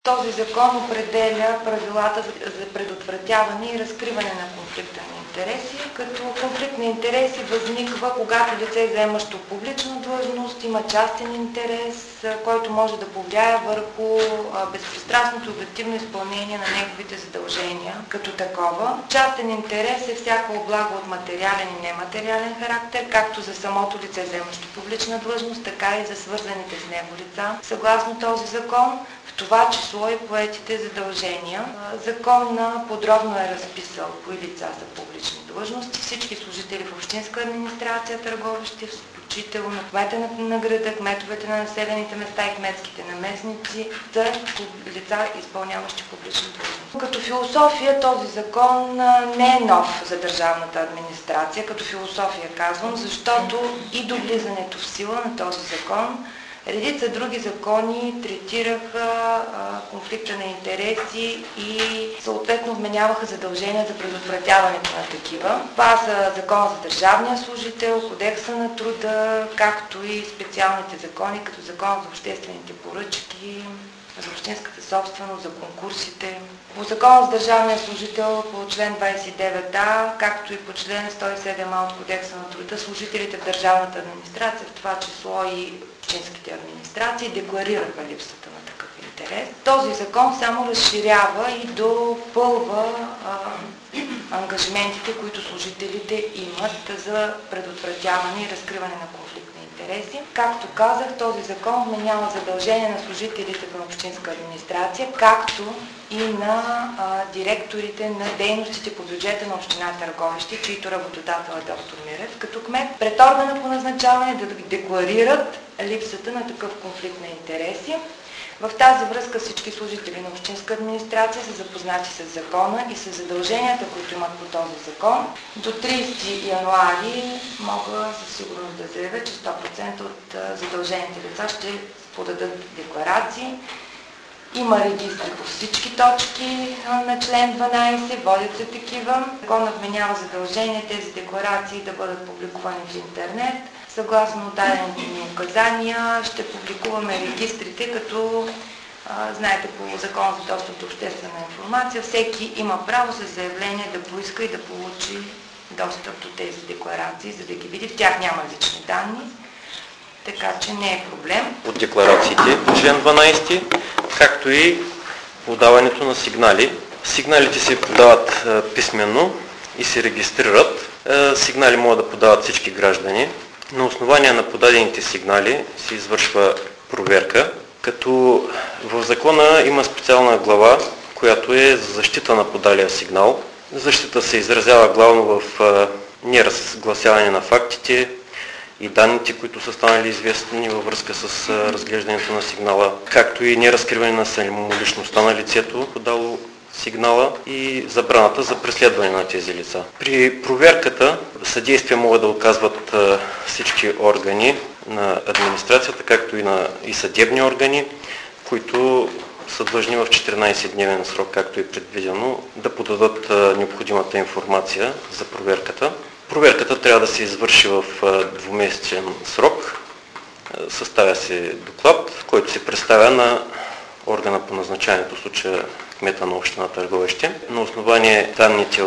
Този закон определя правилата за предотвратяване и разкриване на конфликта на интереси, като конфликт на интереси възниква, когато лице, заемащо публична длъжност, има частен интерес, който може да повлияе върху безпристрастното и обективно изпълнение на неговите задължения като такова. Частен интерес е всяка облага от материален и нематериален характер, както за самото лице, заемащо публична длъжност, така и за свързаните с него лица. Съгласно този закон, в това число и поетите задължения. Законът подробно е разписал кои лица са публични длъжности. Всички служители в общинска администрация, търговищи, включително кмета на града, кметовете на населените места и кметските наместници са лица, изпълняващи публични длъжности. Като философия този закон не е нов за държавната администрация, като философия казвам, защото и до влизането в сила на този закон редица други закони третираха конфликта на интереси и съответно вменяваха задължения за предотвратяването на такива. Това са Закон за държавния служител, Кодекса на труда, както и специалните закони, като Закон за обществените поръчки, за общинската собственост, за конкурсите. По Закон за държавния служител по член 29а, както и по член 107а от Кодекса на труда, служителите в държавната администрация, в това число и общинските администрации, декларираха липсата на такъв интерес. Този закон само разширява и допълва ангажиментите, които служителите имат за предотвратяване и разкриване на конфликт на интереси. Както казах, този закон вменява задължение на служителите в общинска администрация, както и на директорите на дейностите по бюджета на община Търговище, чието работодател е доктор Мирев, като кмет, пред органа по назначаване да декларират липсата на такъв конфликт на интереси. В тази връзка всички служители на общинска администрация са запознати с закона и с задълженията, които имат по този закон. До 30 януари мога със сигурност да заявя, че 100% от задължените лица ще подадат декларации. Има регистри по всички точки на член 12, водят се такива. Законът вменява задължение тези декларации да бъдат публикувани в интернет. Съгласно дадените ни указания ще публикуваме регистрите, като знаете по Закон за достъп до обществена информация, всеки има право с заявление да поиска и да получи достъп до тези декларации, за да ги види. В тях няма лични данни, така че не е проблем. От декларациите, член 12, както и подаването на сигнали. Сигналите се подават писменно и се регистрират. Сигнали могат да подават всички граждани. На основание на подадените сигнали се извършва проверка, като в закона има специална глава, която е за защита на подалия сигнал. Защита се изразява главно в неразгласяване на фактите и данните, които са станали известни във връзка с разглеждането на сигнала, както и неразкриване на самоличността на лицето, подало сигнала, и забраната за преследване на тези лица. При проверката съдействие могат да оказват всички органи на администрацията, както и съдебни органи, които са длъжни в 14-дневен срок, както е предвидено, да подадат необходимата информация за проверката. Проверката трябва да се извърши в двумесечен срок. Съставя се доклад, който се представя на органа по назначаването, в случая кмета на община Търговище. На основание данните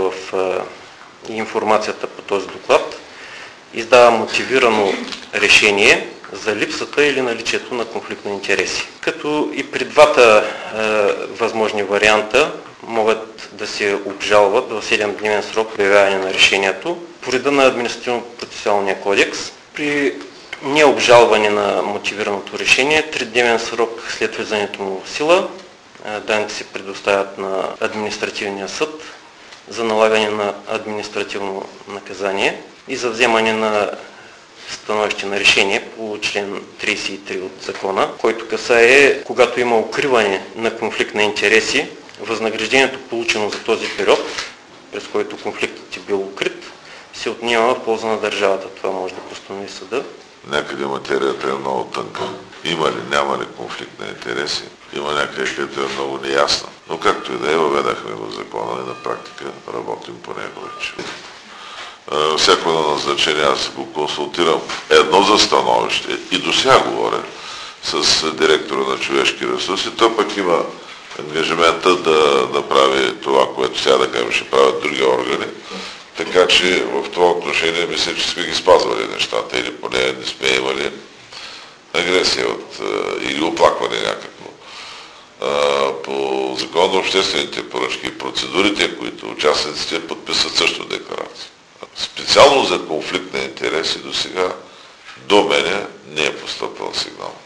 и информацията по този доклад издава мотивирано решение за липсата или наличието на конфликт на интереси. Като и при двата възможни варианта могат да се обжалват в 7-дневен срок обявяване на решението по реда на Административно-процесуалния кодекс. При необжалване на мотивираното решение, 3-дневен срок след влизането му в сила, данните се предоставят на административния съд за налагане на административно наказание и за вземане на становище на решение по член 33 от закона, който касае, когато има укриване на конфликт на интереси, възнаграждението, получено за този период, през който конфликтът е бил укрит, се отнема в полза на държавата. Това може да постанови съда. Някъде материята е много тънка. Има ли, няма ли конфликт на интереси? Има някъде, където е много неясна. Но както и да е, въведахме в закона и на практика работим по него вече. Всяко едно назначение аз го консултирам едно за становище и до сега говоря с директора на човешки ресурси. Той пък има ангажимента да прави това, което сега да кажем, ще правят други органи. Така че в това отношение мисля, че сме ги спазвали нещата или поне не сме имали агресия или оплакване някакво. По закон на обществените поръчки и процедурите, които участниците подписат също декларация. Специално за конфликт на интереси до сега до мене не е постъпвал сигнал.